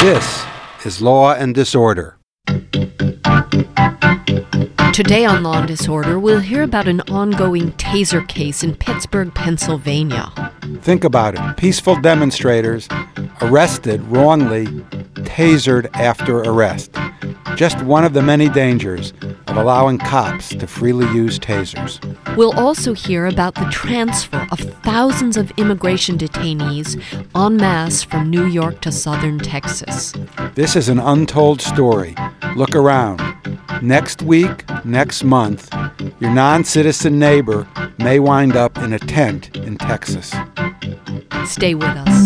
This is Law and Disorder. Today on Law and Disorder, we'll hear about an ongoing taser case in Pittsburgh, Pennsylvania. Think about it. Peaceful demonstrators arrested wrongly, tasered after arrest. Just one of the many dangers of allowing cops to freely use tasers. We'll also hear about the transfer of thousands of immigration detainees en masse from New York to southern Texas. This is an untold story. Look around. Next week, next month, your non-citizen neighbor may wind up in a tent in Texas. Stay with us.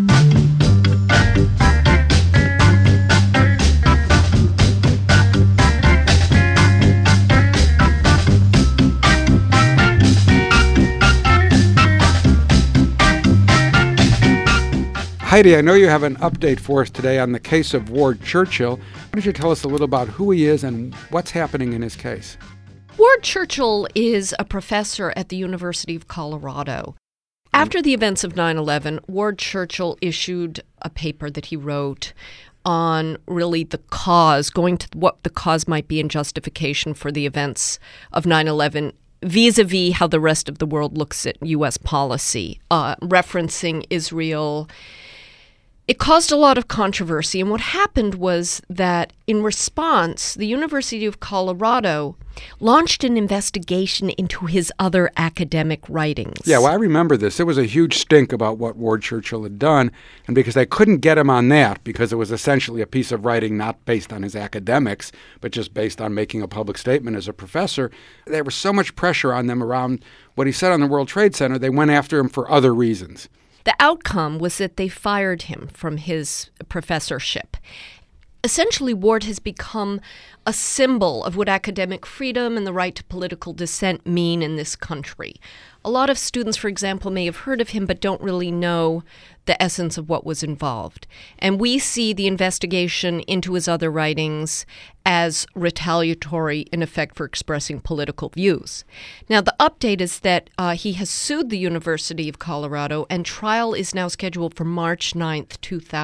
Heidi, I know you have an update for us today on the case of Ward Churchill. Why don't you tell us a little about who he is and what's happening in his case? Ward Churchill is a professor at the University of Colorado. After the events of 9/11, Ward Churchill issued a paper that he wrote on really the cause, going to what the cause might be in justification for the events of 9/11 vis-a-vis how the rest of the world looks at U.S. policy, referencing Israel. It caused a lot of controversy, and what happened was that in response, the University of Colorado launched an investigation into his other academic writings. Yeah, well, I remember this. There was a huge stink about what Ward Churchill had done, and because they couldn't get him on that, because it was essentially a piece of writing not based on his academics, but just based on making a public statement as a professor, there was so much pressure on them around what he said on the World Trade Center, they went after him for other reasons. The outcome was that they fired him from his professorship. Essentially, Ward has become a symbol of what academic freedom and the right to political dissent mean in this country. A lot of students, for example, may have heard of him but don't really know the essence of what was involved. And we see the investigation into his other writings as retaliatory, in effect, for expressing political views. Now, the update is that he has sued the University of Colorado, and trial is now scheduled for March 9th,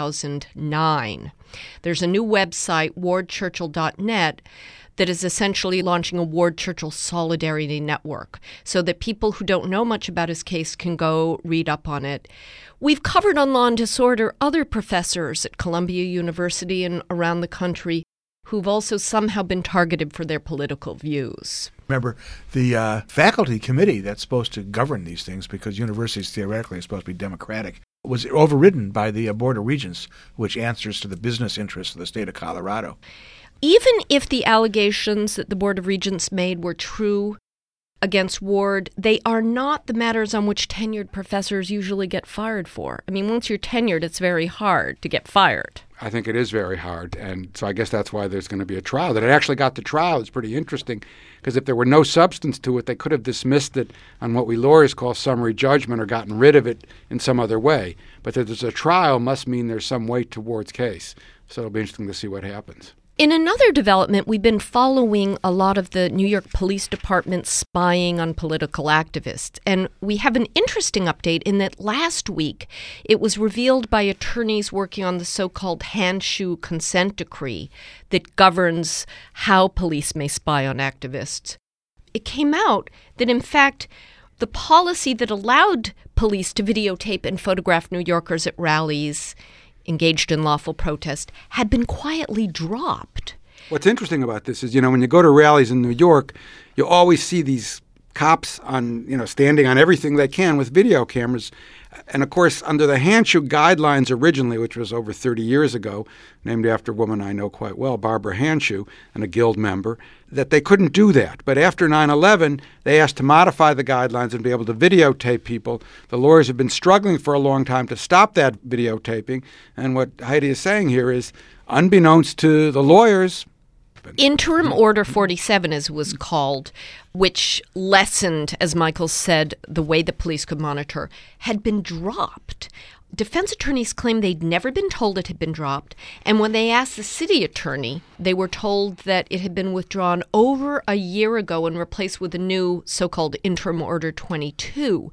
2009. There's a new website, wardchurchill.net, that is essentially launching a Ward Churchill Solidarity Network so that people who don't know much about his case can go read up on it. We've covered on Law and Disorder other professors at Columbia University and around the country who've also somehow been targeted for their political views. Remember, the faculty committee that's supposed to govern these things, because universities theoretically are supposed to be democratic, was overridden by the Board of Regents, which answers to the business interests of the state of Colorado. Even if the allegations that the Board of Regents made were true against Ward, they are not the matters on which tenured professors usually get fired for. I mean, once you're tenured, it's very hard to get fired. I think it is very hard, and so I guess that's why there's going to be a trial. That it actually got to trial is pretty interesting, because if there were no substance to it, they could have dismissed it on what we lawyers call summary judgment or gotten rid of it in some other way. But that there's a trial must mean there's some weight to Ward's case, so it'll be interesting to see what happens. In another development, we've been following a lot of the New York Police Department spying on political activists. And we have an interesting update in that last week it was revealed by attorneys working on the so-called handshoe consent decree that governs how police may spy on activists. It came out that, in fact, the policy that allowed police to videotape and photograph New Yorkers at rallies engaged in lawful protest had been quietly dropped. What's interesting about this is, when you go to rallies in New York, you always see these cops standing on everything they can with video cameras. And of course, under the handshoe guidelines originally, which was over 30 years ago, named after a woman I know quite well, Barbara Handshoe, and a Guild member, that they couldn't do that. But after 9/11, they asked to modify the guidelines and be able to videotape people. The lawyers have been struggling for a long time to stop that videotaping. And what Heidi is saying here is, unbeknownst to the lawyers, Interim Order 47, as it was called, which lessened, as Michael said, the way the police could monitor, had been dropped. Defense attorneys claimed they'd never been told it had been dropped, and when they asked the city attorney, they were told that it had been withdrawn over a year ago and replaced with a new so-called Interim Order 22.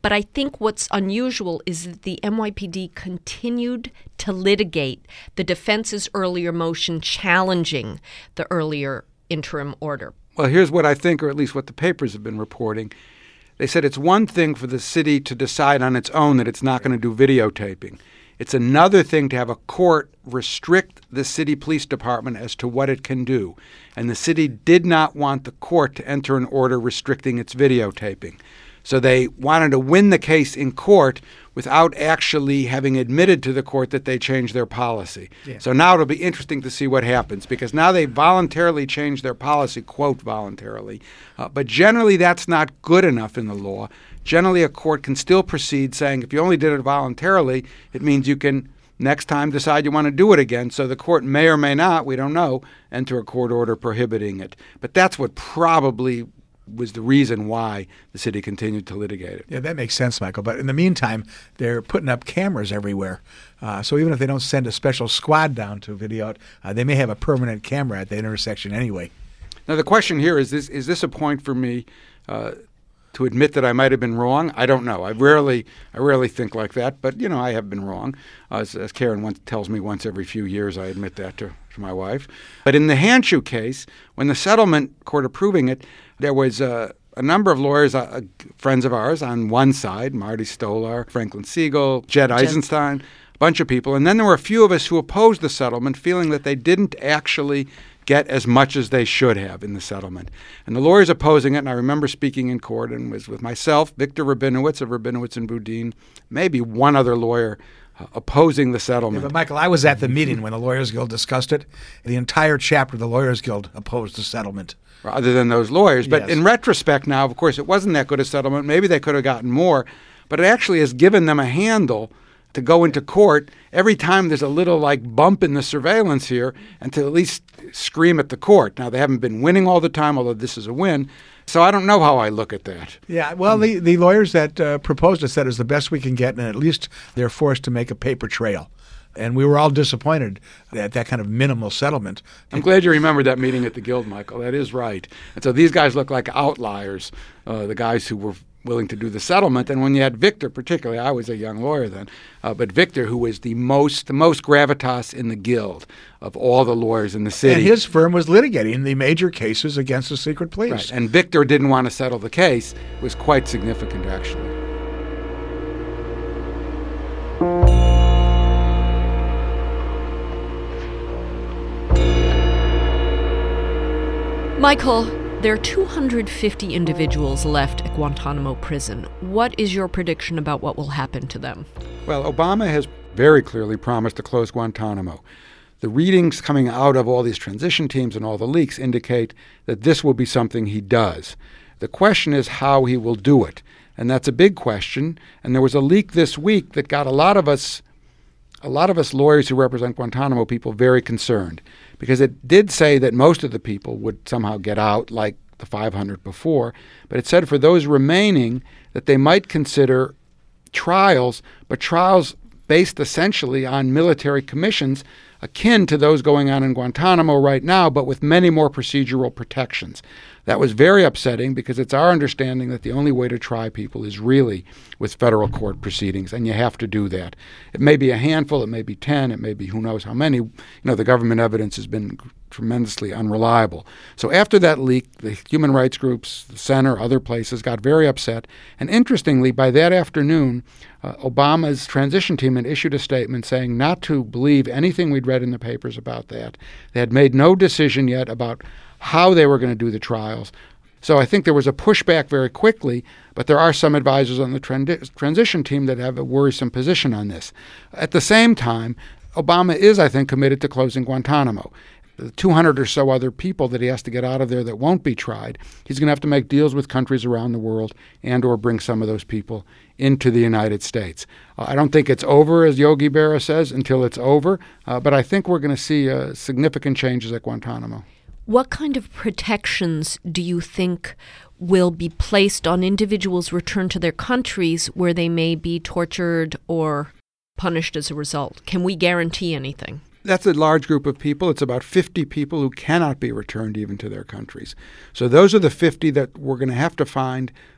But I think what's unusual is that the NYPD continued to litigate the defense's earlier motion challenging the earlier interim order. Well, here's what I think, or at least what the papers have been reporting. They said it's one thing for the city to decide on its own that it's not going to do videotaping. It's another thing to have a court restrict the city police department as to what it can do. And the city did not want the court to enter an order restricting its videotaping. So they wanted to win the case in court without actually having admitted to the court that they changed their policy. Yeah. So now it'll be interesting to see what happens, because now they voluntarily changed their policy, quote, voluntarily. But generally that's not good enough in the law. Generally, a court can still proceed saying if you only did it voluntarily, it means you can next time decide you want to do it again. So the court may or may not, we don't know, enter a court order prohibiting it. But that's what probably was the reason why the city continued to litigate it. Yeah, that makes sense, Michael. But in the meantime, they're putting up cameras everywhere. So even if they don't send a special squad down to video it, they may have a permanent camera at the intersection anyway. Now, the question here is this a point for me to admit that I might have been wrong? I don't know. I rarely think like that, but, I have been wrong. As Karen tells me once every few years, I admit that to my wife. But in the Handschuh case, when the settlement court approving it, there was a number of lawyers, friends of ours, on one side, Marty Stolar, Franklin Siegel, Jed Eisenstein, a bunch of people. And then there were a few of us who opposed the settlement, feeling that they didn't actually get as much as they should have in the settlement. And the lawyers opposing it, and I remember speaking in court, and was with myself, Victor Rabinowitz of Rabinowitz and Boudin, maybe one other lawyer opposing the settlement. Yeah, but Michael, I was at the meeting when the Lawyers Guild discussed it. The entire chapter of the Lawyers Guild opposed the settlement. Other than those lawyers. But yes. In retrospect now, of course, it wasn't that good a settlement. Maybe they could have gotten more, but it actually has given them a handle to go into court every time there's a little bump in the surveillance here, and to at least scream at the court. Now, they haven't been winning all the time, although this is a win. So I don't know how I look at that. Yeah, well, the lawyers that proposed it said it's the best we can get, and at least they're forced to make a paper trail. And we were all disappointed at that kind of minimal settlement. I'm glad you remembered that meeting at the Guild, Michael. That is right. And so these guys look like outliers, the guys who were willing to do the settlement. And when you had Victor, particularly, I was a young lawyer then, but Victor, who was the most gravitas in the Guild of all the lawyers in the city. And his firm was litigating the major cases against the secret police. Right. And Victor didn't want to settle the case. It was quite significant, actually. Michael, there are 250 individuals left at Guantanamo prison. What is your prediction about what will happen to them? Well, Obama has very clearly promised to close Guantanamo. The readings coming out of all these transition teams and all the leaks indicate that this will be something he does. The question is how he will do it. And that's a big question. And there was a leak this week that got a lot of us lawyers who represent Guantanamo people very concerned, because it did say that most of the people would somehow get out, like the 500 before, but it said for those remaining that they might consider trials, but trials based essentially on military commissions akin to those going on in Guantanamo right now, but with many more procedural protections. That was very upsetting, because it's our understanding that the only way to try people is really with federal court proceedings, and you have to do that. It may be a handful, it may be 10, it may be who knows how many. The government evidence has been tremendously unreliable. So after that leak, the human rights groups, the center, other places got very upset. And interestingly, by that afternoon, Obama's transition team had issued a statement saying not to believe anything we'd read in the papers about that. They had made no decision yet about how they were going to do the trials. So I think there was a pushback very quickly, but there are some advisors on the transition team that have a worrisome position on this. At the same time, Obama is, I think, committed to closing Guantanamo. The 200 or so other people that he has to get out of there that won't be tried, he's going to have to make deals with countries around the world and or bring some of those people into the United States. I don't think it's over, as Yogi Berra says, until it's over, but I think we're going to see significant changes at Guantanamo. What kind of protections do you think will be placed on individuals returned to their countries where they may be tortured or punished as a result? Can we guarantee anything? That's a large group of people. It's about 50 people who cannot be returned even to their countries. So those are the 50 that we're going to have to find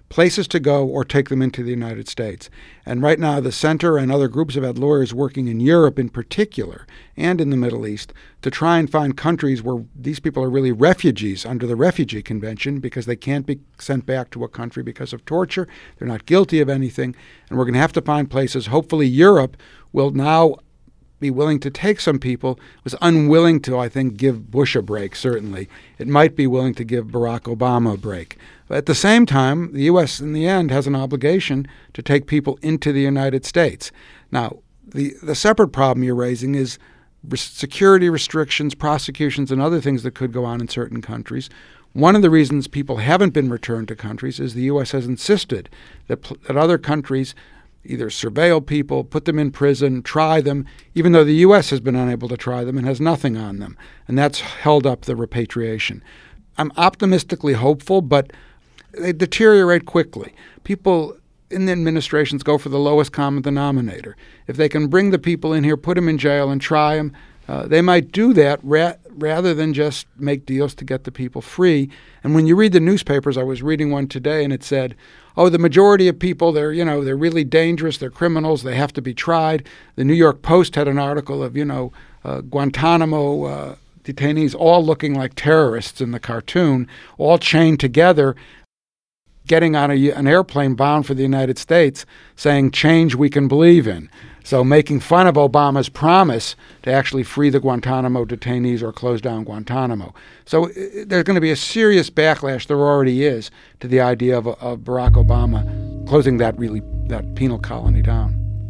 places to go or take them into the United States. And right now, the Center and other groups have had lawyers working in Europe in particular and in the Middle East to try and find countries where these people are really refugees under the Refugee Convention because they can't be sent back to a country because of torture. They're not guilty of anything. And we're going to have to find places. Hopefully Europe will now be willing to take some people. It was unwilling to, I think, give Bush a break, certainly. It might be willing to give Barack Obama a break. But at the same time, the U.S. in the end has an obligation to take people into the United States. Now, the separate problem you're raising is security restrictions, prosecutions, and other things that could go on in certain countries. One of the reasons people haven't been returned to countries is the U.S. has insisted that other countries either surveil people, put them in prison, try them, even though the U.S. has been unable to try them and has nothing on them. And that's held up the repatriation. I'm optimistically hopeful, but they deteriorate quickly. People in the administrations go for the lowest common denominator. If they can bring the people in here, put them in jail, and try them, they might do that rather than just make deals to get the people free. And when you read the newspapers, I was reading one today, and it said, oh, the majority of people, they're really dangerous, they're criminals, they have to be tried. The New York Post had an article of, Guantanamo detainees all looking like terrorists in the cartoon, all chained together, getting on an airplane bound for the United States, saying, change we can believe in. So making fun of Obama's promise to actually free the Guantanamo detainees or close down Guantanamo. So there's going to be a serious backlash, there already is, to the idea of Barack Obama closing that penal colony down.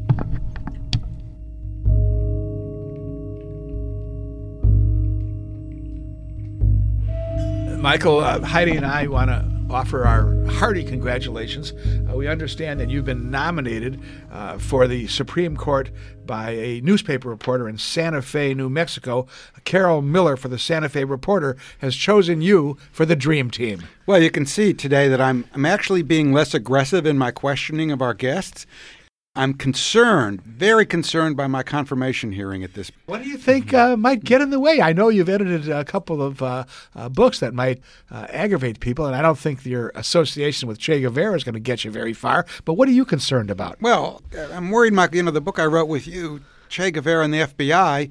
Michael, Heidi and I want to offer our hearty congratulations. We understand that you've been nominated for the Supreme Court by a newspaper reporter in Santa Fe, New Mexico. Carol Miller for the Santa Fe Reporter has chosen you for the Dream Team. Well, you can see today that I'm actually being less aggressive in my questioning of our guests. I'm concerned, very concerned by my confirmation hearing at this point. What do you think might get in the way? I know you've edited a couple of books that might aggravate people, and I don't think your association with Che Guevara is going to get you very far. But what are you concerned about? Well, I'm worried, Mike, the book I wrote with you, Che Guevara and the FBI,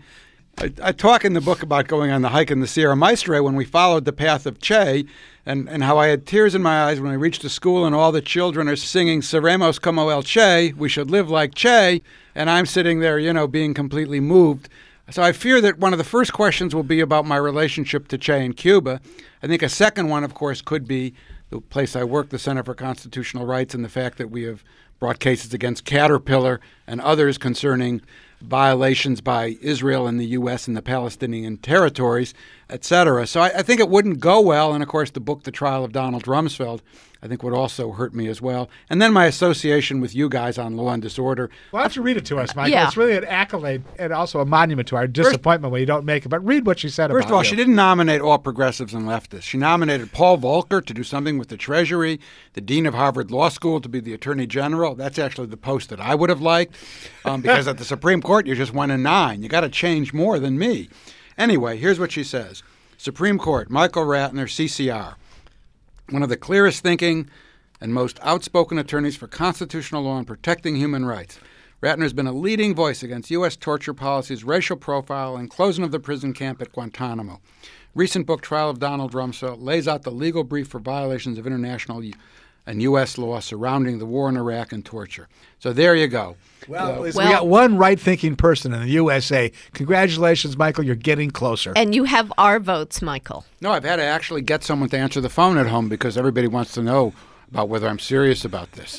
I talk in the book about going on the hike in the Sierra Maestre when we followed the path of Che, and how I had tears in my eyes when I reached the school and all the children are singing Seremos como el Che, we should live like Che, and I'm sitting there, being completely moved. So I fear that one of the first questions will be about my relationship to Che in Cuba. I think a second one, of course, could be the place I work, the Center for Constitutional Rights, and the fact that we have brought cases against Caterpillar and others concerning violations by Israel and the U.S. and the Palestinian territories, etc. So I think it wouldn't go well. And, of course, the book, The Trial of Donald Rumsfeld, I think would also hurt me as well. And then my association with you guys on Law and Disorder. Why don't you read it to us, Michael? Yeah. It's really an accolade and also a monument to our disappointment when you don't make it. But read what she said about it. First of all, she didn't nominate all progressives and leftists. She nominated Paul Volcker to do something with the Treasury, the Dean of Harvard Law School to be the Attorney General. That's actually the post that I would have liked because at the Supreme Court, you're just 1 in 9. You got to change more than me. Anyway, here's what she says. Supreme Court, Michael Ratner, CCR. One of the clearest thinking and most outspoken attorneys for constitutional law and protecting human rights. Ratner has been a leading voice against U.S. torture policies, racial profile, and closing of the prison camp at Guantanamo. Recent book, Trial of Donald Rumsfeld, lays out the legal brief for violations of international and U.S. law surrounding the war in Iraq and torture. So there you go. Well, we got one right-thinking person in the USA. Congratulations, Michael. You're getting closer. And you have our votes, Michael. No, I've had to actually get someone to answer the phone at home because everybody wants to know about whether I'm serious about this.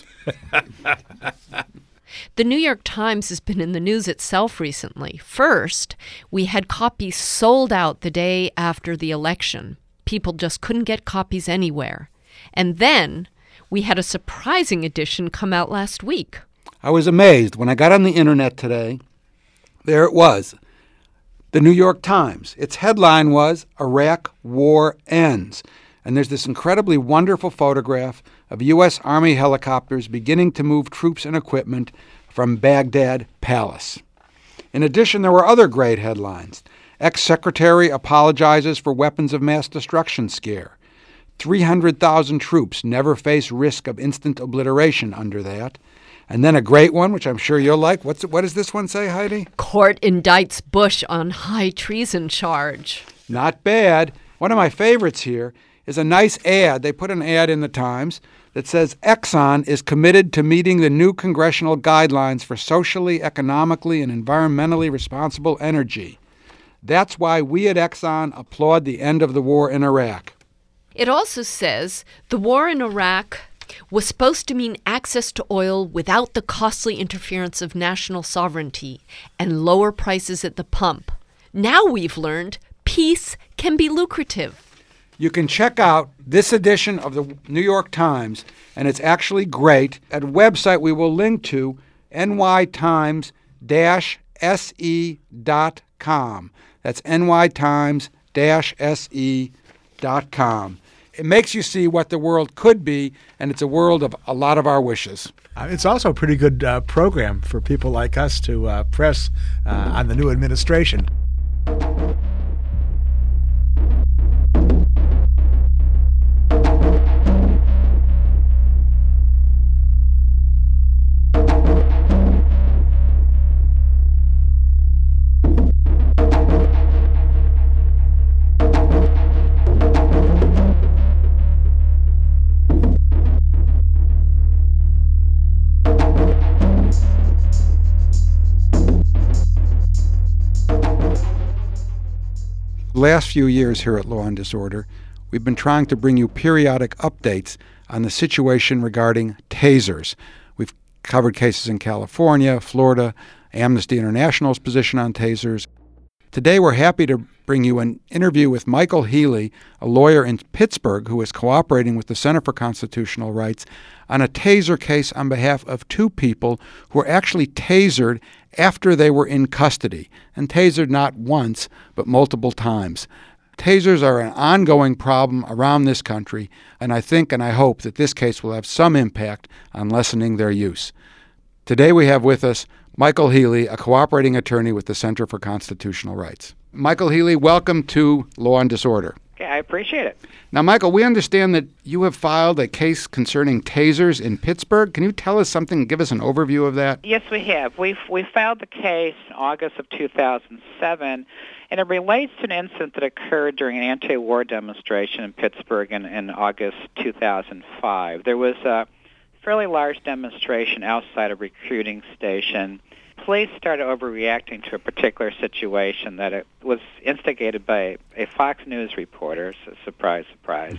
The New York Times has been in the news itself recently. First, we had copies sold out the day after the election. People just couldn't get copies anywhere. And then we had a surprising edition come out last week. I was amazed when I got on the internet today. There it was, the New York Times. Its headline was, Iraq War Ends. And there's this incredibly wonderful photograph of U.S. Army helicopters beginning to move troops and equipment from Baghdad Palace. In addition, there were other great headlines. Ex-Secretary apologizes for weapons of mass destruction scare. 300,000 troops never face risk of instant obliteration under that. And then a great one, which I'm sure you'll like. What does this one say, Heidi? Court indicts Bush on high treason charge. Not bad. One of my favorites here is a nice ad. They put an ad in the Times that says Exxon is committed to meeting the new congressional guidelines for socially, economically, and environmentally responsible energy. That's why we at Exxon applaud the end of the war in Iraq. It also says the war in Iraq was supposed to mean access to oil without the costly interference of national sovereignty and lower prices at the pump. Now we've learned peace can be lucrative. You can check out this edition of the New York Times, and it's actually great, at a website we will link to, nytimes-se.com. That's nytimes-se.com. It makes you see what the world could be, and it's a world of a lot of our wishes. It's also a pretty good program for people like us to press on the new administration. The last few years here at Law and Disorder, we've been trying to bring you periodic updates on the situation regarding tasers. We've covered cases in California, Florida, Amnesty International's position on tasers. Today we're happy to bring you an interview with Michael Healy, a lawyer in Pittsburgh who is cooperating with the Center for Constitutional Rights on a taser case on behalf of two people who were actually tasered after they were in custody, and tasered not once, but multiple times. Tasers are an ongoing problem around this country, and I think and I hope that this case will have some impact on lessening their use. Today we have with us Michael Healy, a cooperating attorney with the Center for Constitutional Rights. Michael Healy, welcome to Law and Disorder. Okay, I appreciate it. Now, Michael, we understand that you have filed a case concerning tasers in Pittsburgh. Can you tell us something, give us an overview of that? Yes, we have. We filed the case in August of 2007, and it relates to an incident that occurred during an anti-war demonstration in Pittsburgh in August 2005. There was a fairly large demonstration outside a recruiting station. Police started overreacting to a particular situation that it was instigated by a Fox News reporter. So surprise, surprise.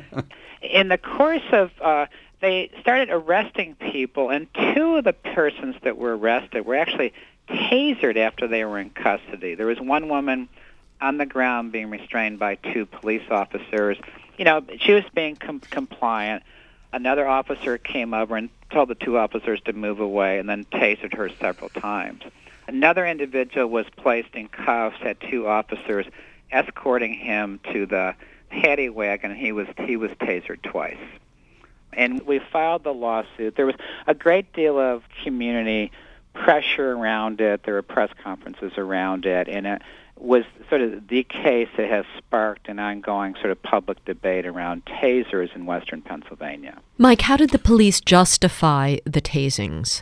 In the course of, they started arresting people, and two of the persons that were arrested were actually tasered after they were in custody. There was one woman on the ground being restrained by two police officers. You know, she was being compliant. Another officer came over and told the two officers to move away and then tasered her several times. Another individual was placed in cuffs, had two officers escorting him to the paddy wagon, and he was tasered twice. And we filed the lawsuit. There was a great deal of community pressure around it. There were press conferences around it, and it was sort of the case that has sparked an ongoing sort of public debate around tasers in western Pennsylvania. Mike, how did the police justify the tasings?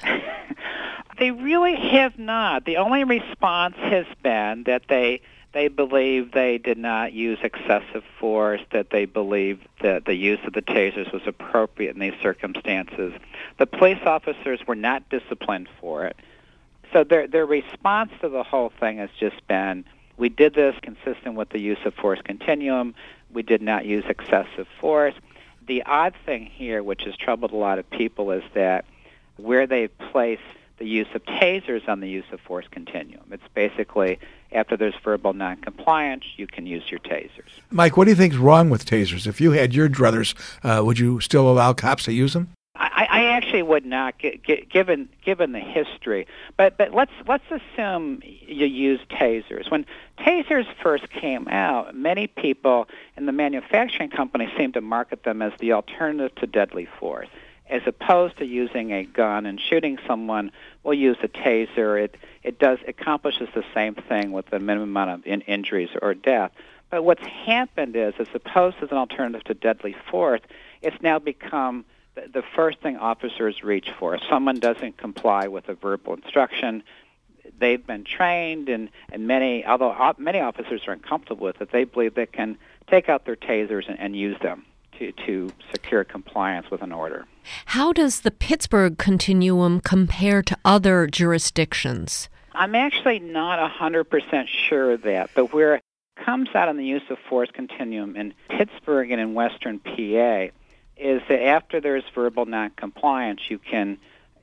They really have not. The only response has been that they believe they did not use excessive force, that they believe that the use of the tasers was appropriate in these circumstances. The police officers were not disciplined for it. So their response to the whole thing has just been, we did this consistent with the use of force continuum. We did not use excessive force. The odd thing here, which has troubled a lot of people, is that where they place the use of tasers on the use of force continuum. It's basically, after there's verbal noncompliance, you can use your tasers. Mike, what do you think is wrong with tasers? If you had your druthers, would you still allow cops to use them? I actually would not, given the history. But let's assume you use tasers. When tasers first came out, many people in the manufacturing companies seemed to market them as the alternative to deadly force. As opposed to using a gun and shooting someone, we'll use a taser. It accomplishes the same thing with the minimum amount of injuries or death. But what's happened is, as opposed as an alternative to deadly force, it's now become the first thing officers reach for. If someone doesn't comply with a verbal instruction, they've been trained, and although many officers are uncomfortable with it, they believe they can take out their tasers and use them to secure compliance with an order. How does the Pittsburgh continuum compare to other jurisdictions? I'm actually not 100% sure of that, but where it comes out on the use of force continuum in Pittsburgh and in western PA is that after there's verbal noncompliance, you can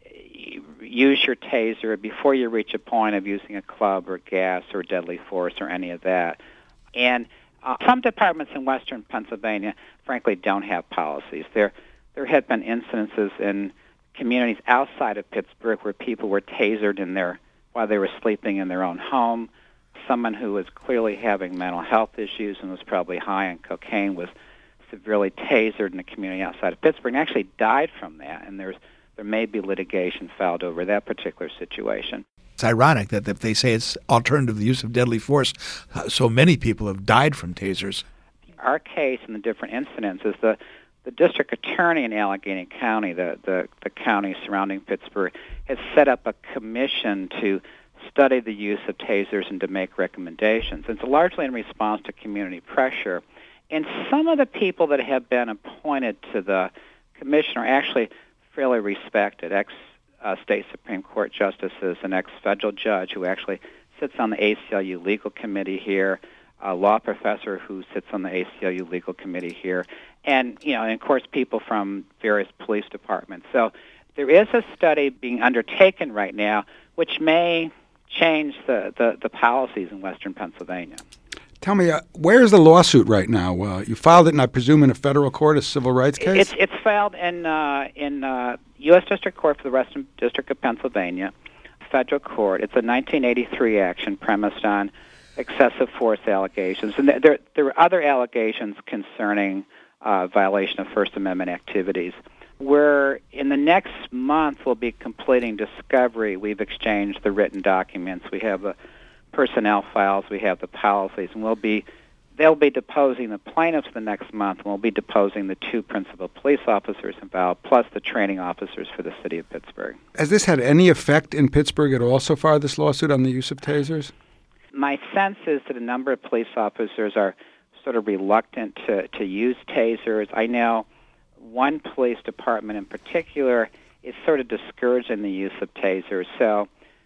use your taser before you reach a point of using a club or gas or deadly force or any of that. And some departments in western Pennsylvania, frankly, don't have policies. There have been incidences in communities outside of Pittsburgh where people were tasered while they were sleeping in their own home. Someone who was clearly having mental health issues and was probably high on cocaine was severely tasered in a community outside of Pittsburgh and actually died from that. And there may be litigation filed over that particular situation. It's ironic that if they say it's alternative to the use of deadly force, so many people have died from tasers. Our case and the different incidents is the district attorney in Allegheny County, the county surrounding Pittsburgh, has set up a commission to study the use of tasers and to make recommendations. It's largely in response to community pressure. And some of the people that have been appointed to the commission are actually fairly respected, ex-state Supreme Court justices, an ex-federal judge who actually sits on the ACLU legal committee here, a law professor who sits on the ACLU legal committee here, and of course people from various police departments. So there is a study being undertaken right now which may change the policies in western Pennsylvania. Tell me, where is the lawsuit right now? You filed it, and I presume in a federal court, a civil rights case? It's filed in U.S. District Court for the Western District of Pennsylvania, federal court. It's a 1983 action premised on excessive force allegations. And there are other allegations concerning violation of First Amendment activities. We're, in the next month, we'll be completing discovery. We've exchanged the written documents. We have the personnel files, we have the policies, and they'll be deposing the plaintiffs the next month, and we'll be deposing the two principal police officers involved, plus the training officers for the city of Pittsburgh. Has this had any effect in Pittsburgh at all so far, this lawsuit, on the use of tasers? My sense is that a number of police officers are sort of reluctant to use tasers. I know one police department in particular is sort of discouraging the use of tasers. So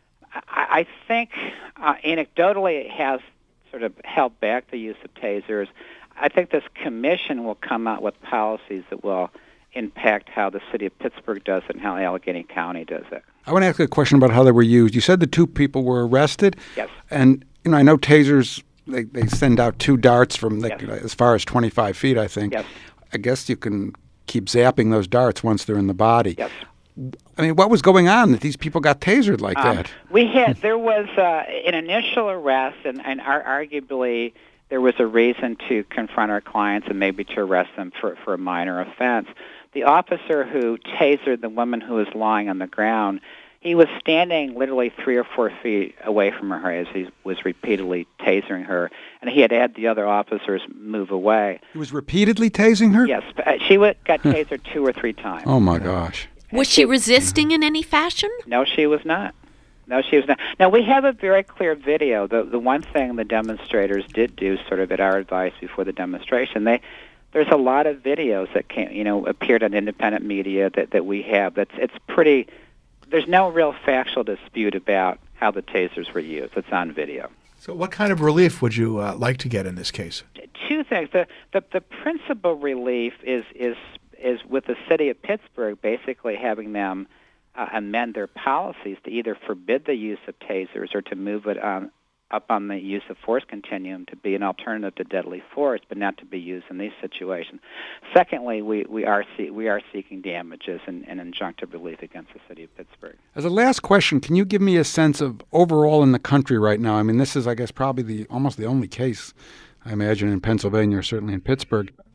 I think anecdotally it has sort of held back the use of tasers. I think this commission will come out with policies that will impact how the city of Pittsburgh does it and how Allegheny County does it. I want to ask a question about how they were used. You said the two people were arrested? Yes. And I know tasers, they send out two darts from as far as 25 feet, I think. Yes. I guess you can keep zapping those darts once they're in the body. Yes. I mean, what was going on that these people got tasered like that? There was an initial arrest, and arguably there was a reason to confront our clients and maybe to arrest them for a minor offense. The officer who tasered the woman who was lying on the ground, he was standing literally 3 or 4 feet away from her as he was repeatedly tasering her, and he had the other officers move away. He was repeatedly tasing her? Yes. She got tasered 2 or 3 times. Oh, my gosh. Was she resisting in any fashion? No, she was not. Now, we have a very clear video. The one thing the demonstrators did do, sort of at our advice before the demonstration, there's a lot of videos that appeared on independent media that we have. It's pretty. There's no real factual dispute about how the tasers were used. It's on video. So what kind of relief would you like to get in this case? 2 things. The principal relief is with the city of Pittsburgh basically having them amend their policies to either forbid the use of tasers or to move it up on the use of force continuum to be an alternative to deadly force, but not to be used in these situations. Secondly, we are seeking damages and injunctive relief against the city of Pittsburgh. As a last question, can you give me a sense of overall in the country right now? I mean, this is, I guess, probably almost the only case, I imagine, in Pennsylvania or certainly in Pittsburgh.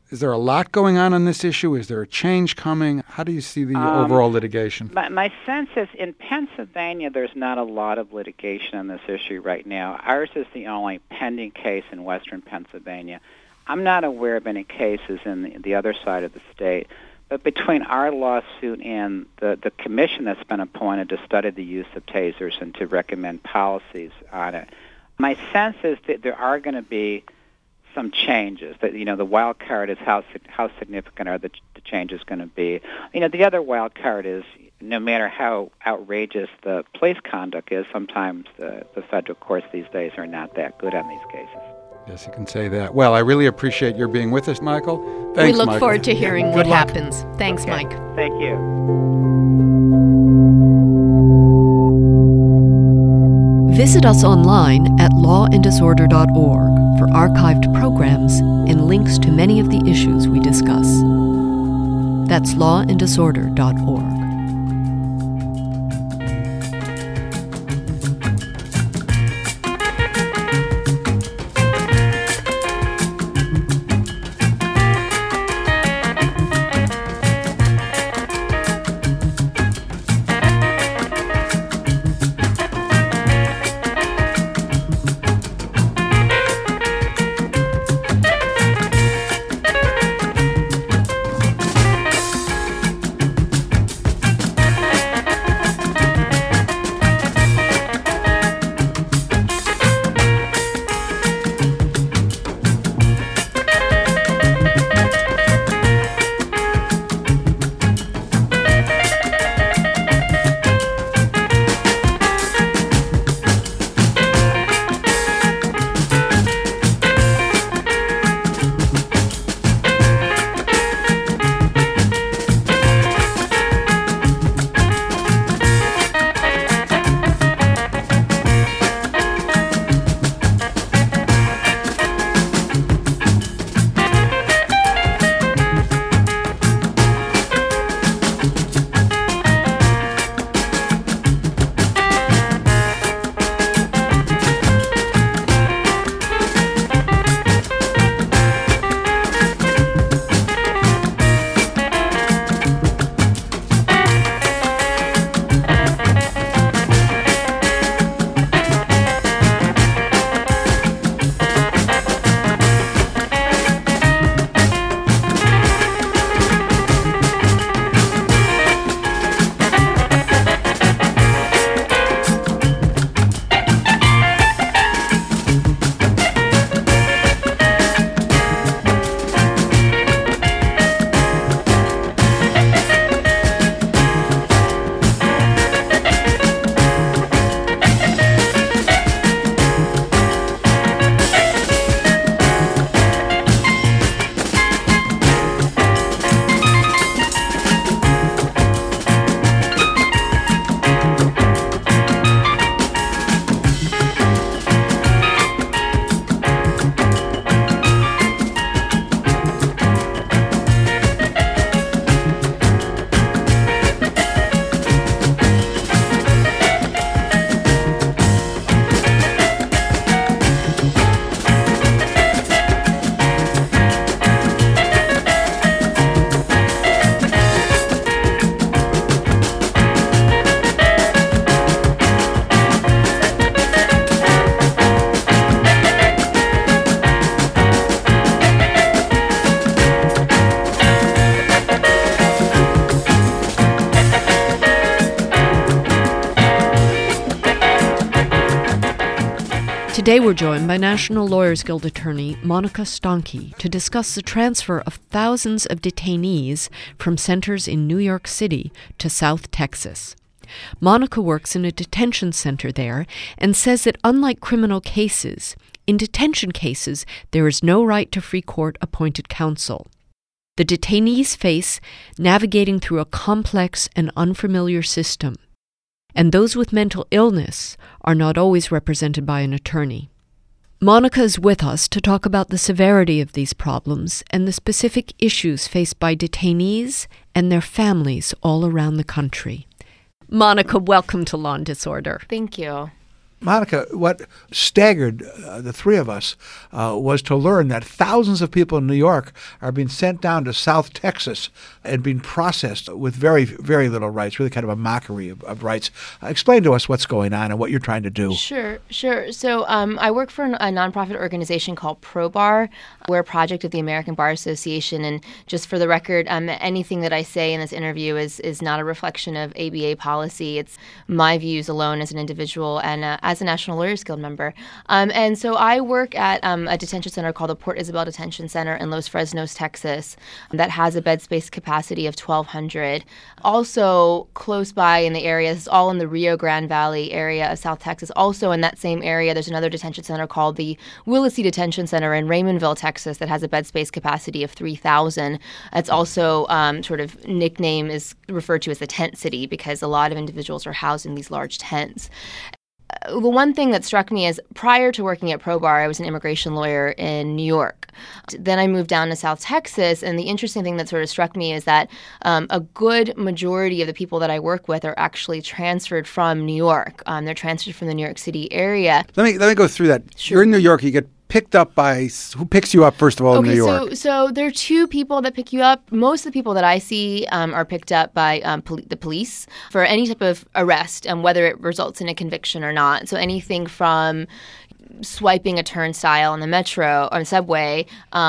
Is there a lot going on this issue? Is there a change coming? How do you see the overall litigation? My sense is in Pennsylvania, there's not a lot of litigation on this issue right now. Ours is the only pending case in western Pennsylvania. I'm not aware of any cases in the other side of the state. But between our lawsuit and the commission that's been appointed to study the use of tasers and to recommend policies on it, my sense is that there are going to be some changes. That the wild card is how significant are the changes going to be. The other wild card is no matter how outrageous the police conduct is, sometimes the federal courts these days are not that good on these cases. Yes, you can say that. Well, I really appreciate your being with us, Michael. Thanks, we look Michael. forward to hearing what happens. Thanks, Okay. Mike. Thank you. Visit us online at lawanddisorder.org for archived programs and links to many of the issues we discuss. That's lawanddisorder.org. Today we're joined by National Lawyers Guild attorney Monica Stanke to discuss the transfer of thousands of detainees from centers in New York City to South Texas. Monica works in a detention center there and says that unlike criminal cases, in detention cases there is no right to free court-appointed counsel. The detainees face navigating through a complex and unfamiliar system, and those with mental illness are not always represented by an attorney. Monica is with us to talk about the severity of these problems and the specific issues faced by detainees and their families all around the country. Monica, welcome to Law and Disorder. Thank you. Monica, what staggered the three of us was to learn that thousands of people in New York are being sent down to South Texas and being processed with very, very little rights, really kind of a mockery of rights. Explain to us what's going on and what you're trying to do. Sure. So I work for a nonprofit organization called ProBar. We're a project of the American Bar Association. And just for the record, anything that I say in this interview is not a reflection of ABA policy. It's my views alone as an individual and as a National Lawyers Guild member. And so I work at a detention center called the Port Isabel Detention Center in Los Fresnos, Texas, that has a bed space capacity of 1,200. Also close by in the area, this is all in the Rio Grande Valley area of South Texas. Also in that same area, there's another detention center called the Willacy Detention Center in Raymondville, Texas, that has a bed space capacity of 3,000. It's also sort of nickname is referred to as the tent city because a lot of individuals are housed in these large tents. The one thing that struck me is prior to working at ProBar, I was an immigration lawyer in New York. Then I moved down to South Texas, and the interesting thing that sort of struck me is that a good majority of the people that I work with are actually transferred from New York. They're transferred from the New York City area. Let me go through that. Sure. You're in New York. You get picked up by who picks you up first of all in New York? So there are two people that pick you up. Most of the people that I see are picked up by the police for any type of arrest, whether it results in a conviction or not. So anything from swiping a turnstile on the metro or subway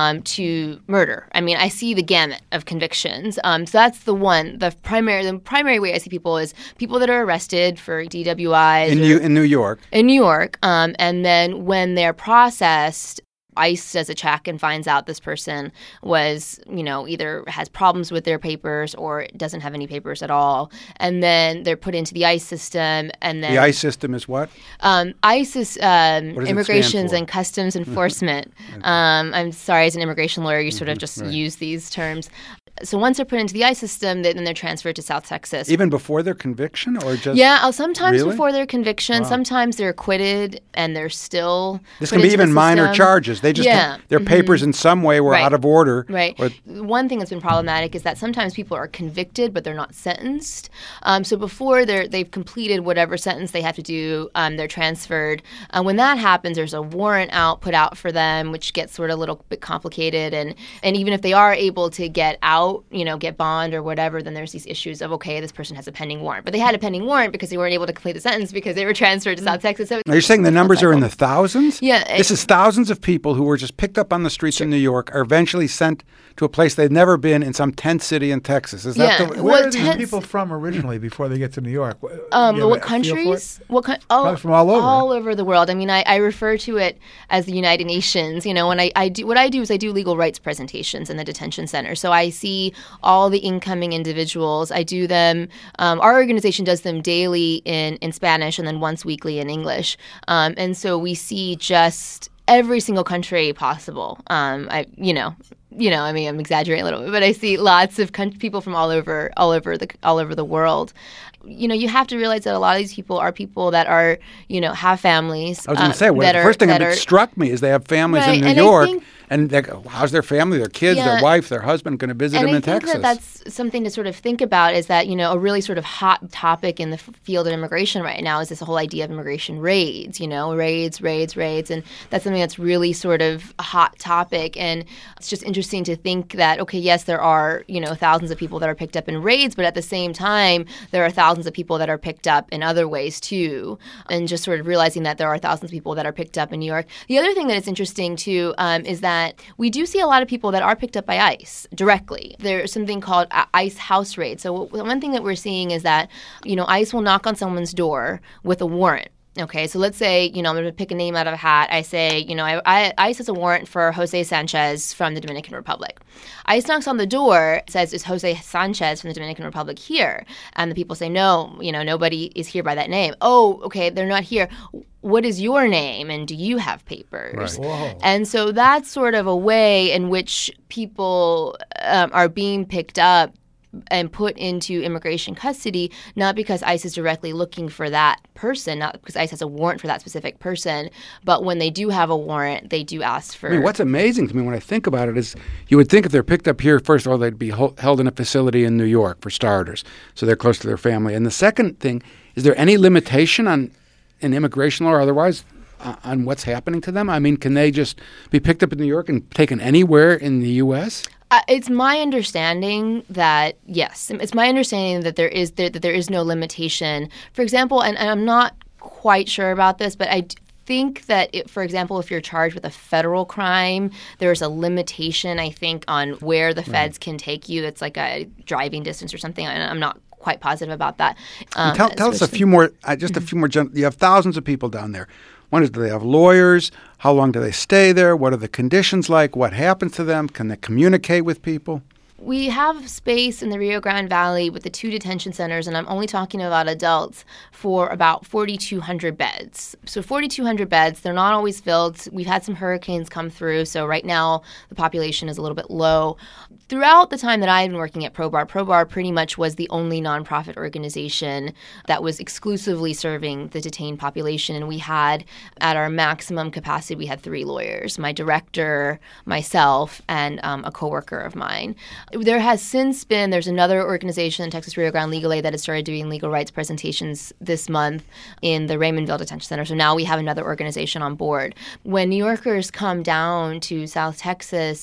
to murder. I mean, I see the gamut of convictions. So that's the one. The primary way I see people is people that are arrested for DWIs in New York. In New York, and then when they're processed, ICE does a check and finds out this person was, either has problems with their papers or doesn't have any papers at all. And then they're put into the ICE system. And then the ICE system is what? ICE is Immigrations and Customs Enforcement. Okay. I'm sorry, as an immigration lawyer, you sort of just use these terms. So once they're put into the ICE system, then they're transferred to South Texas. Even before their conviction, or just sometimes really? Before their conviction. Wow. Sometimes they're acquitted and they're still. This can be even minor charges. They just their papers in some way were out of order. Right. One thing that's been problematic is that sometimes people are convicted, but they're not sentenced. So before they've completed whatever sentence they have to do, they're transferred. When that happens, there's a warrant put out for them, which gets sort of a little bit complicated. And even if they are able to get out, get bond or whatever, then there's these issues of, okay, this person has a pending warrant. But they had a pending warrant because they weren't able to complete the sentence because they were transferred to South Texas. So are you saying the numbers are in the thousands? Yeah. This is thousands of people who were just picked up on the streets in New York are eventually sent to a place they've never been in some tent city in Texas. Is that where are these people from originally before they get to New York? What countries? Probably from all over. All over the world. I mean, I refer to it as the United Nations. When I do legal rights presentations in the detention center. So I see all the incoming individuals. I do them. Our organization does them daily in Spanish and then once weekly in English. And so we see just every single country possible. I'm exaggerating a little bit, but I see lots of people from all over the world. You have to realize that a lot of these people are people that are, have families. I was going to say, the first thing that struck me is they have families in New York. And how's their family, their kids, their wife, their husband going to visit them in Texas? And I think that's something to sort of think about is that, a really sort of hot topic in the field of immigration right now is this whole idea of immigration raids, raids. And that's something that's really sort of a hot topic. And it's just interesting to think that, okay, yes, there are, thousands of people that are picked up in raids, but at the same time, there are thousands of people that are picked up in other ways too. And just sort of realizing that there are thousands of people that are picked up in New York. The other thing that is interesting too is that we do see a lot of people that are picked up by ICE directly. There's something called ICE house raid. So one thing that we're seeing is that, ICE will knock on someone's door with a warrant. Okay, so let's say, I'm going to pick a name out of a hat. I say, ICE has a warrant for Jose Sanchez from the Dominican Republic. ICE knocks on the door, says, is Jose Sanchez from the Dominican Republic here? And the people say, no, nobody is here by that name. Oh, okay, they're not here. What is your name, and do you have papers? Right. And so that's sort of a way in which people are being picked up and put into immigration custody, not because ICE is directly looking for that person, not because ICE has a warrant for that specific person, but when they do have a warrant, they do ask for... I mean, what's amazing to me when I think about it is you would think if they're picked up here, first of all, they'd be held in a facility in New York, for starters, so they're close to their family. And the second thing, is there any limitation on in immigration law or otherwise on what's happening to them? I mean, can they just be picked up in New York and taken anywhere in the U.S.? It's my understanding that, yes, it's my understanding that there is no limitation. For example, and I'm not quite sure about this, but I think that, for example, if you're charged with a federal crime, there's a limitation, I think, on where the feds can take you. It's like a driving distance or something. I'm not quite positive about that. Tell us a few more, just a few more. You have thousands of people down there. One is, do they have lawyers? How long do they stay there? What are the conditions like? What happens to them? Can they communicate with people? We have space in the Rio Grande Valley with the 2 detention centers, and I'm only talking about adults, for about 4,200 beds. So 4,200 beds, they're not always filled. We've had some hurricanes come through, so right now the population is a little bit low. Throughout the time that I've been working at ProBar pretty much was the only nonprofit organization that was exclusively serving the detained population. And we had, at our maximum capacity, we had 3 lawyers, my director, myself, and a coworker of mine. There has since been, there's another organization, Texas Rio Grande Legal Aid, that has started doing legal rights presentations this month in the Raymondville Detention Center. So now we have another organization on board. When New Yorkers come down to South Texas,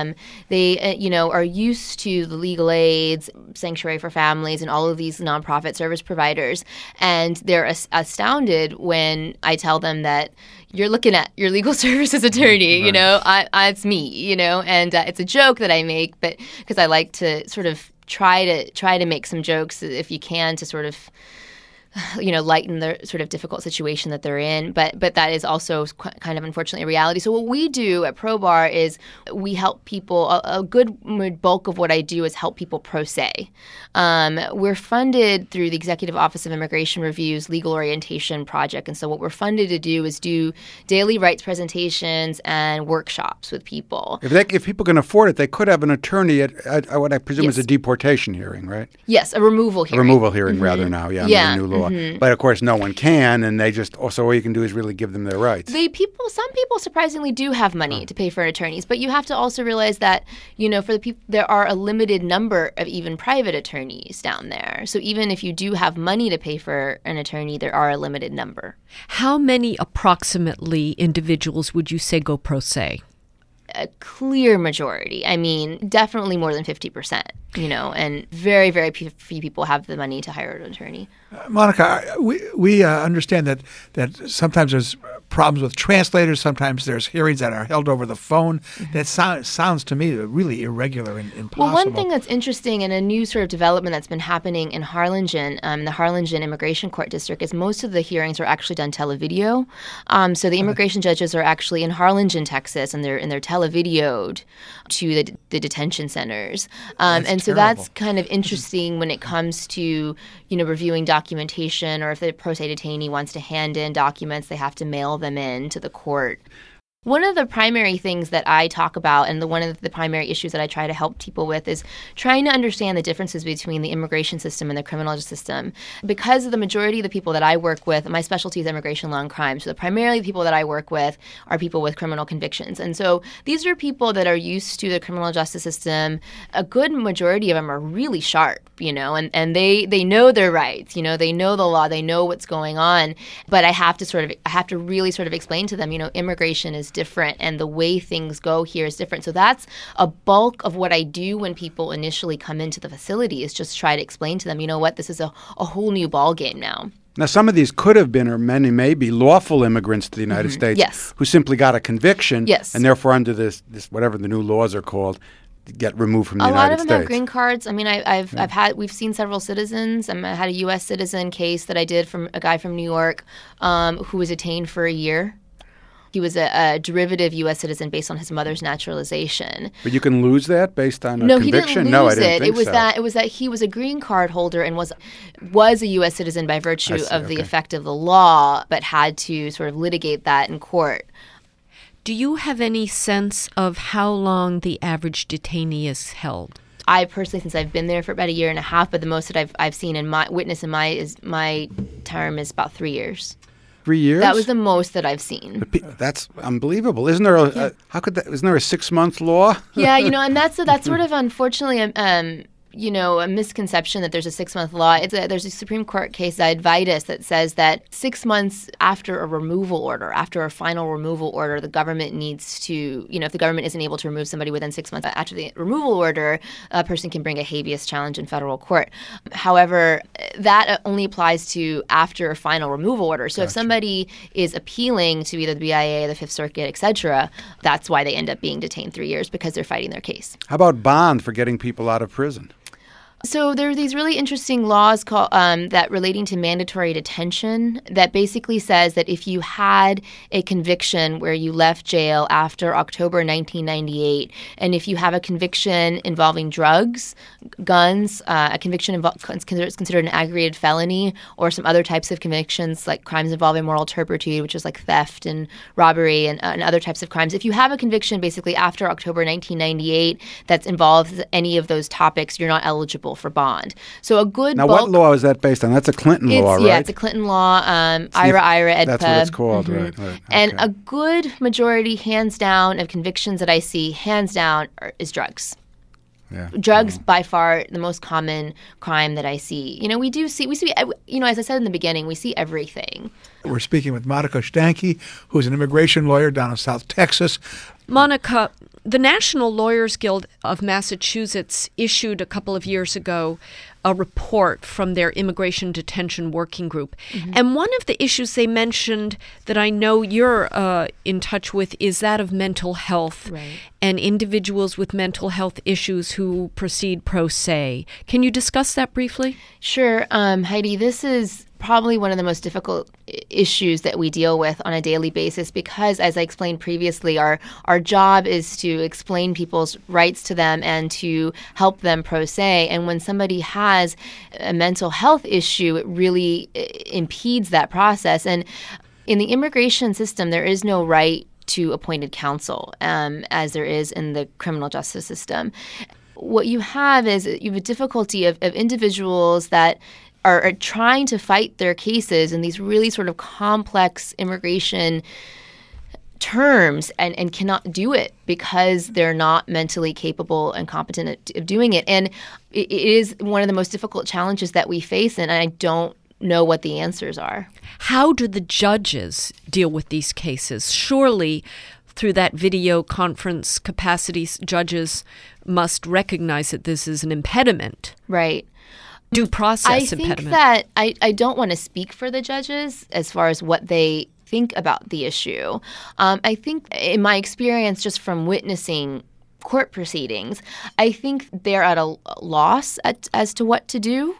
they, are used to the legal aids, Sanctuary for Families, and all of these nonprofit service providers. And they're astounded when I tell them that you're looking at your legal services attorney, right. It's me, and it's a joke that I make, but because I like to sort of try to make some jokes if you can to sort of lighten the sort of difficult situation that they're in. But that is also kind of unfortunately a reality. So what we do at ProBar is we help people. A good bulk of what I do is help people pro se. We're funded through the Executive Office of Immigration Review's Legal Orientation Project. And so what we're funded to do is do daily rights presentations and workshops with people. If people can afford it, they could have an attorney at what I presume Yes. is a deportation hearing, right? Yes, a removal hearing. A removal hearing rather now, under the new law. Mm-hmm. But of course, no one can, and they just so all you can do is really give them their rights. Some people surprisingly do have money to pay for attorneys, but you have to also realize that for the people, there are a limited number of even private attorneys down there. So even if you do have money to pay for an attorney, there are a limited number. How many approximately individuals would you say go pro se? A clear majority. I mean, definitely more than 50%, and very, very few people have the money to hire an attorney. Monica, we understand that sometimes there's problems with translators. Sometimes there's hearings that are held over the phone. That sounds to me really irregular and impossible. Well, one thing that's interesting and a new sort of development that's been happening in Harlingen, the Harlingen Immigration Court District, is most of the hearings are actually done televideo. So the immigration judges are actually in Harlingen, Texas, and they're televideoed to the detention centers. And so that's kind of interesting when it comes to reviewing documentation, or if the pro se detainee wants to hand in documents, they have to mail them in to the court. One of the primary things that I talk about, and one of the primary issues that I try to help people with, is trying to understand the differences between the immigration system and the criminal justice system. Because the majority of the people that I work with, my specialty is immigration law and crime, so primarily the people that I work with are people with criminal convictions. And so these are people that are used to the criminal justice system. A good majority of them are really sharp, and they know their rights, they know the law, they know what's going on. But I have to really sort of explain to them, immigration is different and the way things go here is different. So that's a bulk of what I do when people initially come into the facility, is just try to explain to them, this is a whole new ball game now. Now, some of these could have been, or many may be, lawful immigrants to the United States Yes. who simply got a conviction Yes. and therefore under this whatever the new laws are called, get removed from the United States. A lot of them have green cards. I mean, we've seen several citizens. I had a U.S. citizen case that I did from a guy from New York who was detained for a year. He was a derivative U.S. citizen based on his mother's naturalization. But you can lose that based on a No, conviction? He didn't lose No, I didn't it. think It was that he was a green card holder and was a U.S. citizen by virtue of the effect of the law, but had to sort of litigate that in court. Do you have any sense of how long the average detainee is held? I personally, since I've been there for about a year and a half, but the most that I've seen in my term is about 3 years. 3 years? That was the most that I've seen. That's unbelievable. Isn't there isn't there a 6-month law? Yeah, and that's sort of unfortunately, a misconception that there's a 6-month law. There's a Supreme Court case, Zaidvitis, that says that 6 months after a removal order, after a final removal order, the government needs to, if the government isn't able to remove somebody within 6 months after the removal order, a person can bring a habeas challenge in federal court. However, that only applies to after a final removal order. So if somebody is appealing to either the BIA, the Fifth Circuit, et cetera, that's why they end up being detained 3 years, because they're fighting their case. How about bond for getting people out of prison? So there are these really interesting laws called that relating to mandatory detention that basically says that if you had a conviction where you left jail after October 1998, and if you have a conviction involving drugs, guns, a conviction considered an aggravated felony, or some other types of convictions like crimes involving moral turpitude, which is like theft and robbery and other types of crimes. If you have a conviction basically after October 1998 that involves any of those topics, you're not eligible for bond. So a good Now, what law is that based on? That's a Clinton law, right? Yeah, it's a Clinton law, IRA, EDPA. That's what it's called, right. And Okay. a good majority, hands down, of convictions that I see, hands down, is drugs. Yeah. Drugs, by far, the most common crime that I see. We see, as I said in the beginning, we see everything. We're speaking with Monica Stanke, who's an immigration lawyer down in South Texas. Monica, the National Lawyers Guild of Massachusetts issued a couple of years ago a report from their Immigration Detention Working Group. Mm-hmm. And one of the issues they mentioned that I know you're in touch with is that of mental health, right, and individuals with mental health issues who proceed pro se. Can you discuss that briefly? Sure. Heidi, this is probably one of the most difficult issues that we deal with on a daily basis because, as I explained previously, our job is to explain people's rights to them and to help them pro se. And when somebody has a mental health issue, it really impedes that process. And in the immigration system, there is no right to appointed counsel, as there is in the criminal justice system. What you have is you have a difficulty of individuals that are trying to fight their cases in these really sort of complex immigration terms and cannot do it because they're not mentally capable and competent of doing it. And it is one of the most difficult challenges that we face, and I don't know what the answers are. How do the judges deal with these cases? Surely through that video conference capacity, judges must recognize that this is an impediment. Right. Due process impediment. I think that I don't want to speak for the judges as far as what they think about the issue. I think in my experience just from witnessing court proceedings, I think they're at a loss as to what to do.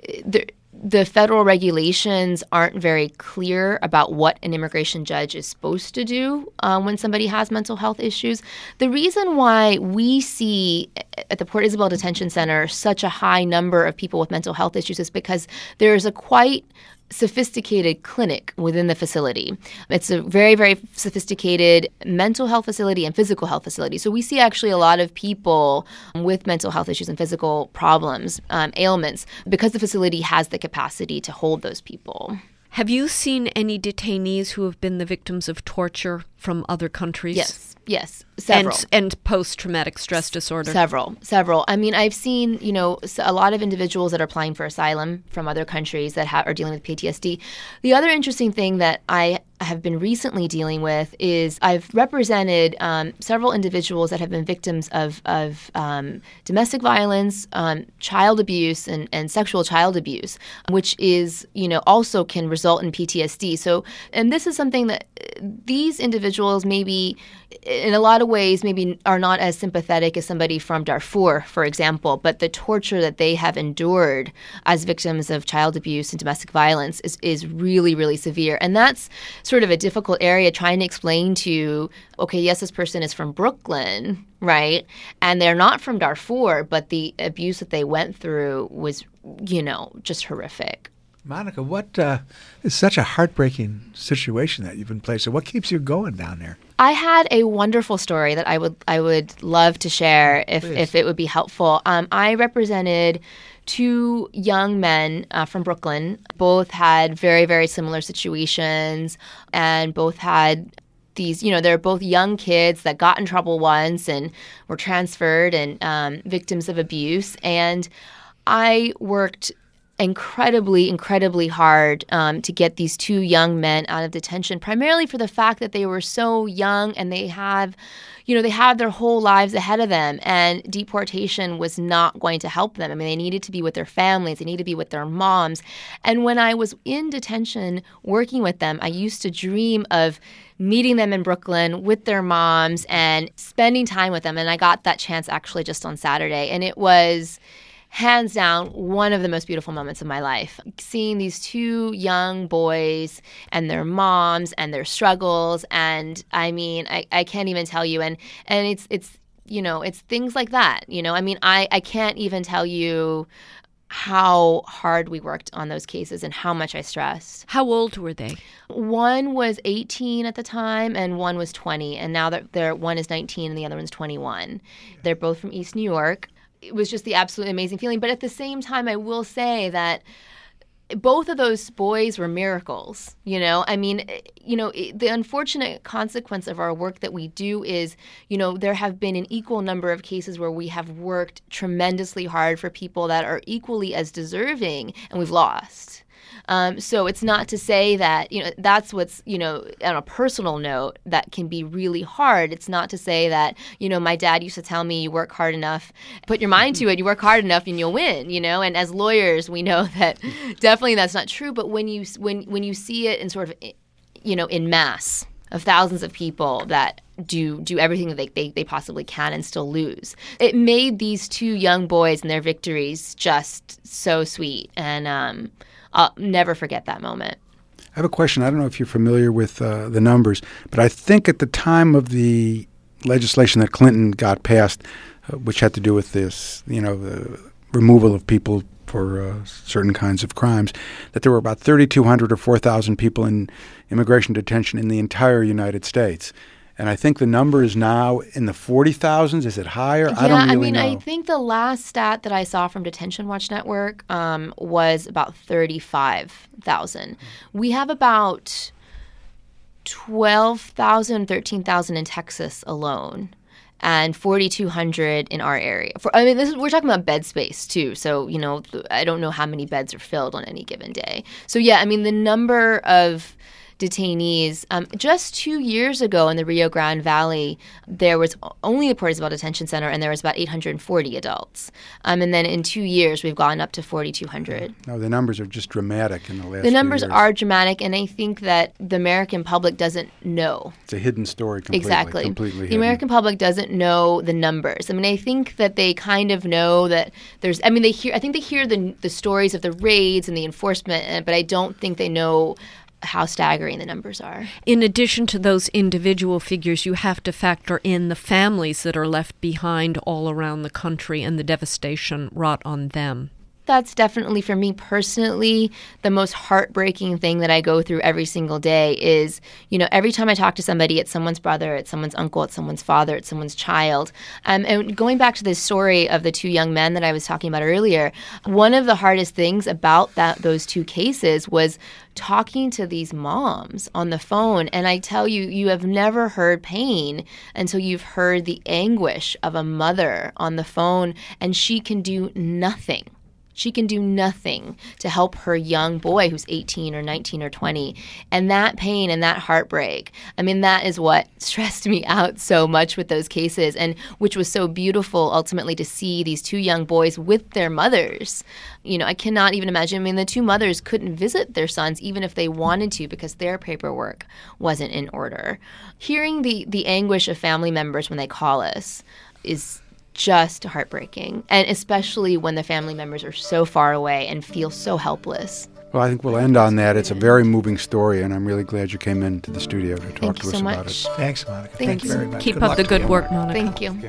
The federal regulations aren't very clear about what an immigration judge is supposed to do when somebody has mental health issues. The reason why we see at the Port Isabel Detention Center such a high number of people with mental health issues is because there's a quite sophisticated clinic within the facility. It's a very, very sophisticated mental health facility and physical health facility. So we see actually a lot of people with mental health issues and physical problems, ailments, because the facility has the capacity to hold those people. Have you seen any detainees who have been the victims of torture from other countries? Yes, several. And post-traumatic stress disorder? Several. I mean, I've seen, a lot of individuals that are applying for asylum from other countries that are dealing with PTSD. The other interesting thing that I have been recently dealing with is I've represented several individuals that have been victims of domestic violence, child abuse, and sexual child abuse, which is, also can result in PTSD. So, and this is something that these individuals maybe, in a lot of ways, maybe are not as sympathetic as somebody from Darfur, for example, but the torture that they have endured as victims of child abuse and domestic violence is really, really severe. And that's sort of a difficult area trying to explain to, okay, yes, this person is from Brooklyn, right? And they're not from Darfur, but the abuse that they went through was, just horrific. Monica, what is such a heartbreaking situation that you've been placed in? What keeps you going down there? I had a wonderful story that I would love to share if it would be helpful. I represented two young men from Brooklyn. Both had very, very similar situations and both had these, they're both young kids that got in trouble once and were transferred and victims of abuse. And I worked incredibly hard to get these two young men out of detention, primarily for the fact that they were so young and they have their whole lives ahead of them, and deportation was not going to help them. I mean, they needed to be with their families. They needed to be with their moms. And when I was in detention working with them, I used to dream of meeting them in Brooklyn with their moms and spending time with them. And I got that chance actually just on Saturday. And it was hands down one of the most beautiful moments of my life. Seeing these two young boys and their moms and their struggles, and I mean, I can't even tell you. And it's it's things like that. I mean, I can't even tell you how hard we worked on those cases and how much I stressed. How old were they? One was 18 at the time and one was 20. And now one is 19 and the other one's 21. They're both from East New York. It was just the absolutely amazing feeling. But at the same time, I will say that both of those boys were miracles. I mean, the unfortunate consequence of our work that we do is, there have been an equal number of cases where we have worked tremendously hard for people that are equally as deserving, and we've lost. So it's not to say that, that's what's, on a personal note, that can be really hard. It's not to say that, my dad used to tell me, you work hard enough, put your mind to it, you work hard enough and you'll win, and as lawyers, we know that definitely that's not true. But when you see it in sort of, in mass of thousands of people that do everything that they possibly can and still lose, it made these two young boys and their victories just so sweet. And, I'll never forget that moment. I have a question. I don't know if you're familiar with the numbers, but I think at the time of the legislation that Clinton got passed, which had to do with this, the removal of people for certain kinds of crimes, that there were about 3,200 or 4,000 people in immigration detention in the entire United States. And I think the number is now in the 40,000s. Is it higher? Yeah, I don't really know. I think the last stat that I saw from Detention Watch Network was about 35,000. We have about 12,000, 13,000 in Texas alone, and 4,200 in our area. We're talking about bed space too. So, I don't know how many beds are filled on any given day. So, yeah, I mean, the number of detainees. Just 2 years ago in the Rio Grande Valley, there was only the Port Isabel Detention Center, and there was about 840 adults. And then in 2 years, we've gone up to 4,200. No, the numbers are just dramatic in the last The numbers few years. are dramatic, and I think that the American public doesn't know. It's a hidden story completely. Exactly. Completely the hidden. American public doesn't know the numbers. I mean, I think that they kind of know that there's – I think they hear the stories of the raids and the enforcement, but I don't think they know – how staggering the numbers are. In addition to those individual figures, you have to factor in the families that are left behind all around the country and the devastation wrought on them. That's definitely, for me personally, the most heartbreaking thing that I go through every single day is, every time I talk to somebody, it's someone's brother, it's someone's uncle, it's someone's father, it's someone's child. And going back to this story of the two young men that I was talking about earlier, one of the hardest things about those two cases was talking to these moms on the phone. And I tell you, you have never heard pain until you've heard the anguish of a mother on the phone, and she can do nothing. She can do nothing to help her young boy who's 18 or 19 or 20. And that pain and that heartbreak, that is what stressed me out so much with those cases, and which was so beautiful ultimately to see these two young boys with their mothers. I cannot even imagine. The two mothers couldn't visit their sons even if they wanted to because their paperwork wasn't in order. Hearing the anguish of family members when they call us is just heartbreaking, and especially when the family members are so far away and feel so helpless. Well, I think we'll end on that. It's a very moving story, and I'm really glad you came into the studio to talk to us about it. Thanks, Monica. Thank you you very much. Keep up the good work, Monica. Thank you.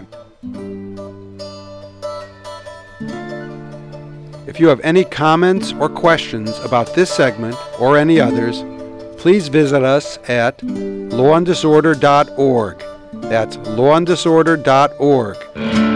If you have any comments or questions about this segment or any others, please visit us at lawanddisorder.org. That's lawanddisorder.org.